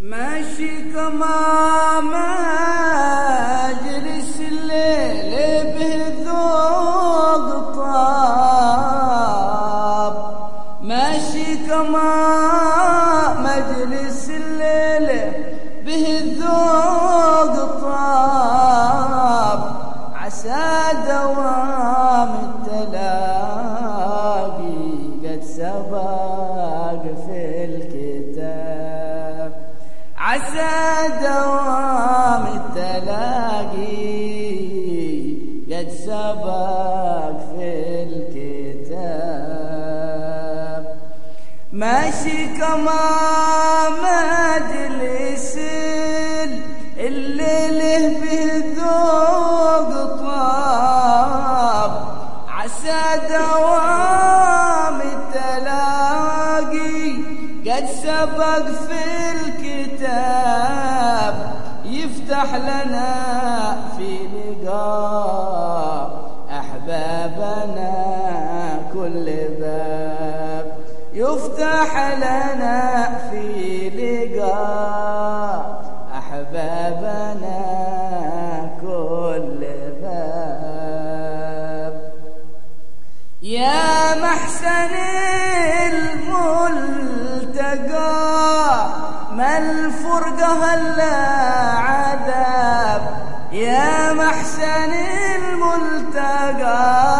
ماشي كما مجلس الليل به ذوق طاب، ماشي كما مجلس الليل به ذوق طاب، عسى دوام التلاقي قد سبق في الكتاب، عسى دوام التلاقي قد سبق في الكتاب. ماشي كما مجلس الليل به ذوق طاب، عسى دوام التلاقي قد سبق في الكتاب، يفتح لنا في لقاء أحبابنا كل باب، يفتح لنا في لقاء أحبابنا كل باب. يا محسن الملتقى ما الفرقة هلا عذاب، يا محسن الملتقى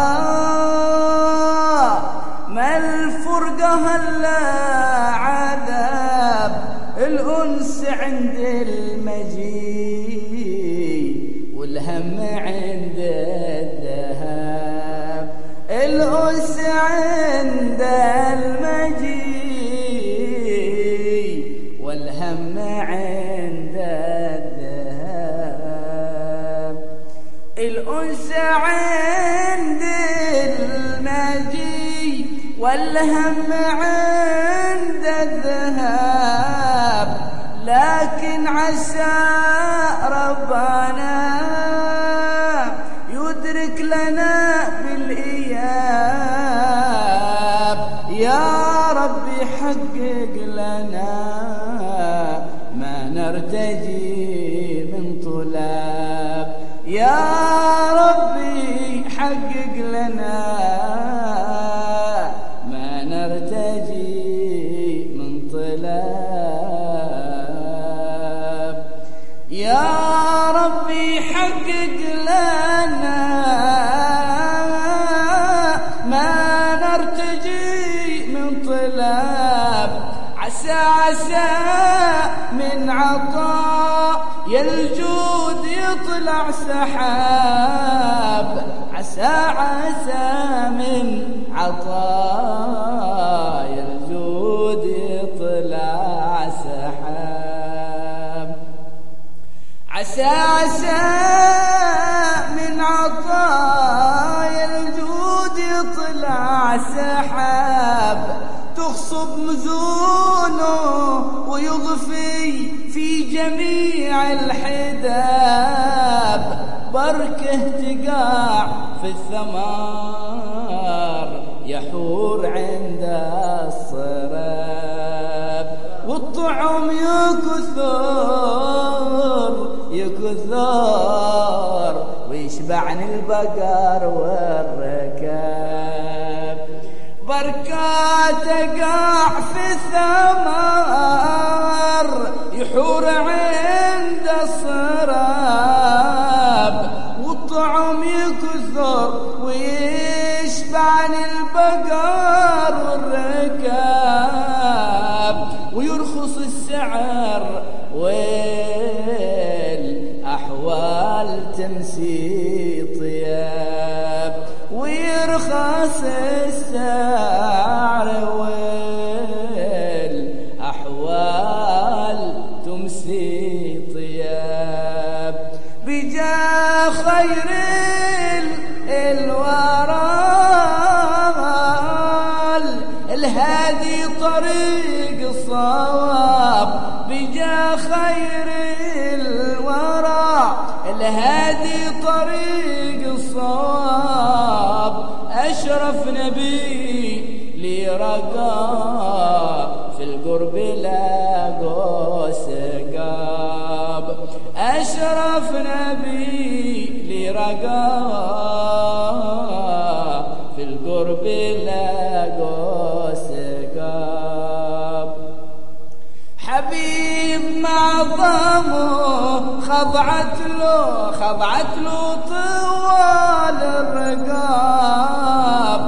ما الفرقة هلا عذاب، الأنس عند المجيء والهم عند الذهاب، الأنس عند المجيء والهم عند الذهاب، الأنس عند المجيء والهم عند الذهاب، لكن عسى ربنا يدرك لنا بالإياب، يا ربي حقق لنا ما نرتجي من طلاب، يا ربي حقق لنا ما نرتجي من طلاب، يا ربي حقق لنا ما نرتجي من طلاب، عسى من عطاء يا الجود يطلع سحاب، عسى من عطاء يا الجود يطلع سحاب، عسى من عطاء يا الجود يطلع سحاب، تخصب مزونه ويضفي في جميع الحداب، بركه تقع في الثمار يحور عند الصراب، والطعم يكثر ويشبعني البقر والركاب، بركات تقع في الثمار يحور عند الصراب، والطعم يكثر ويشبعني البقر والركاب، ويرخص السعر والأحوال تمسي طياب، ويرخص السعر والأحوال تمسي طياب، بجا خير الورى الهادي طريق الصواب، بجا خير الورى الهادي طريق الصواب، أشرف نبي لرقى في القرب لاقوا سقاب. أشرف نبي لي رقاب في القرب لاقوا سقاب. حبيب معظمه خضعت له طوال الرقاب.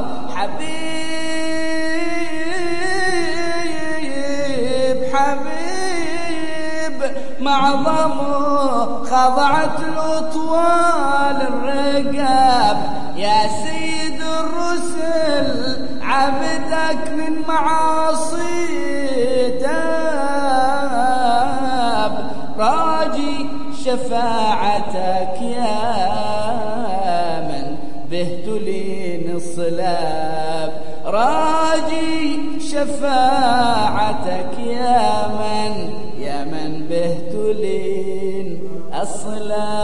حبيب معظمه خضعت له طوال الرقاب. يا سيد الرسل عبدك من معاصي تاب. راجي شفاعتك يا من به تلين الصلاب. راجي شفاعتك يا من به تلين الصلاب.